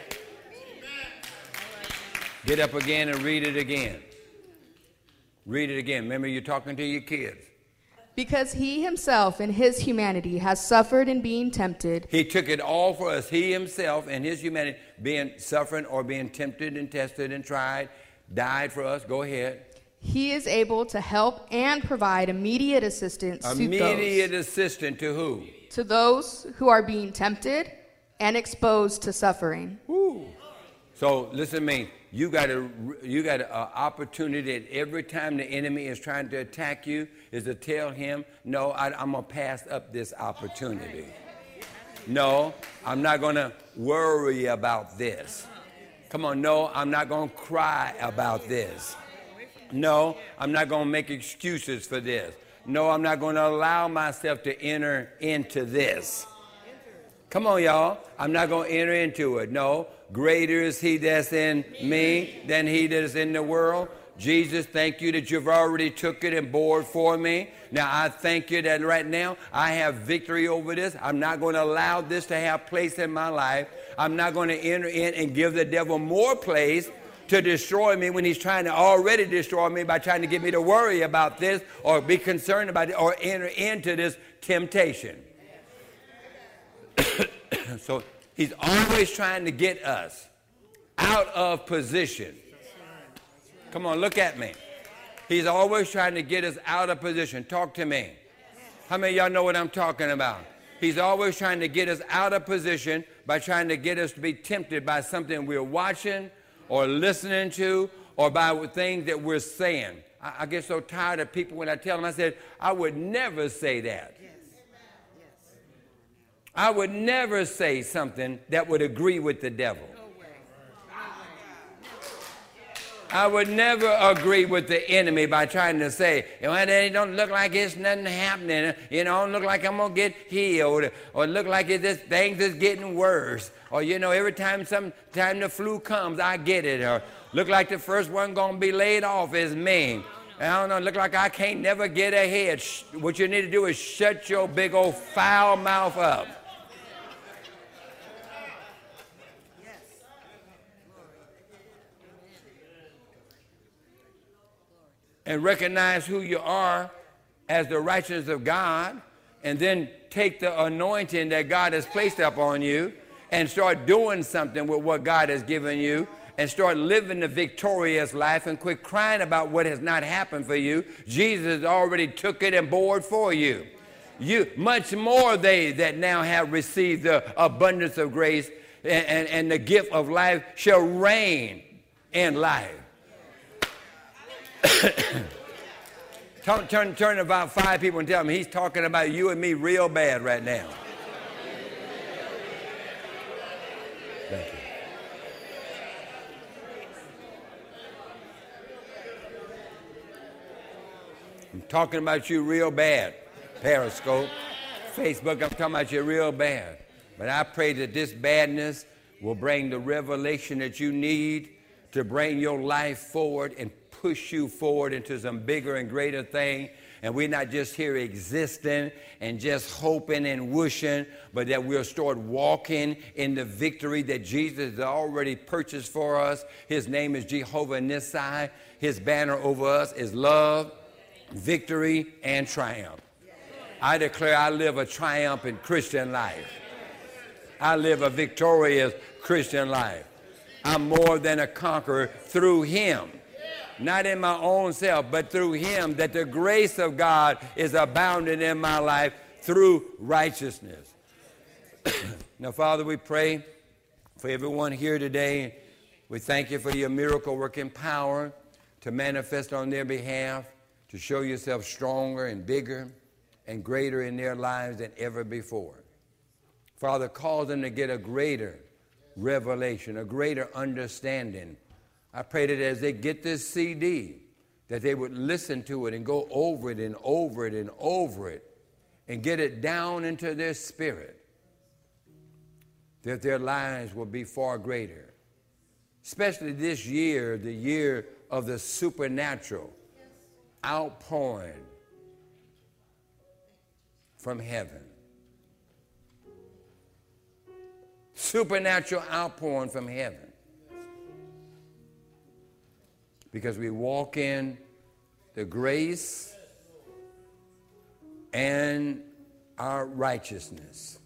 Get up again and read it again. Read it again. Remember, you're talking to your kids. Because he himself in his humanity has suffered in being tempted. He took it all for us. He himself in his humanity, being suffering or being tempted and tested and tried, died for us. Go ahead. He is able to help and provide immediate assistance immediate to those. Immediate assistance to who? To those who are being tempted and exposed to suffering. Woo. So listen to me. You got a you got an opportunity that every time the enemy is trying to attack you is to tell him, no, I, I'm going to pass up this opportunity. No, I'm not going to worry about this. Come on, no, I'm not going to cry about this. No, I'm not going to make excuses for this. No, I'm not going to allow myself to enter into this. Come on, y'all. I'm not going to enter into it. No, greater is he that's in me than he that is in the world. Jesus, thank you that you've already took it and bore it for me. Now, I thank you that right now I have victory over this. I'm not going to allow this to have place in my life. I'm not going to enter in and give the devil more place to destroy me when he's trying to already destroy me by trying to get me to worry about this or be concerned about it or enter into this temptation. So he's always trying to get us out of position. Come on, look at me. He's always trying to get us out of position. Talk to me. How many of y'all know what I'm talking about? He's always trying to get us out of position by trying to get us to be tempted by something we're watching or listening to or by things that we're saying. I, I get so tired of people when I tell them, I said, I would never say that. I would never say something that would agree with the devil. I would never agree with the enemy by trying to say, well, it don't look like it's nothing happening. You know, it don't look like I'm going to get healed. Or it look like it just, things is getting worse. Or, you know, every time some time the flu comes, I get it. Or look like the first one going to be laid off is me. I don't know, look like I can't never get ahead. What you need to do is shut your big old foul mouth up. And recognize who you are as the righteousness of God, and then take the anointing that God has placed upon you and start doing something with what God has given you and start living the victorious life and quit crying about what has not happened for you. Jesus already took it and bore it for you. You much more they that now have received the abundance of grace and, and, and the gift of life shall reign in life. turn, turn, turn to about five people and tell them he's talking about you and me real bad right now. Thank you. I'm talking about you real bad. Periscope, Facebook, I'm talking about you real bad. But I pray that this badness will bring the revelation that you need to bring your life forward and push you forward into some bigger and greater thing. And we're not just here existing and just hoping and wishing, but that we'll start walking in the victory that Jesus has already purchased for us. His name is Jehovah Nissi. His banner over us is love, victory, and triumph. I declare I live a triumphant Christian life. I live a victorious Christian life. I'm more than a conqueror through him. Not in my own self, but through him, that the grace of God is abounding in my life through righteousness. Now, Father, we pray for everyone here today. We thank you for your miracle-working power to manifest on their behalf, to show yourself stronger and bigger and greater in their lives than ever before. Father, cause them to get a greater revelation, a greater understanding. I pray that as they get this C D, that they would listen to it and go over it and over it and over it and get it down into their spirit, that their lives will be far greater. Especially this year, the year of the supernatural outpouring from heaven. Supernatural outpouring from heaven. Because we walk in the grace and our righteousness.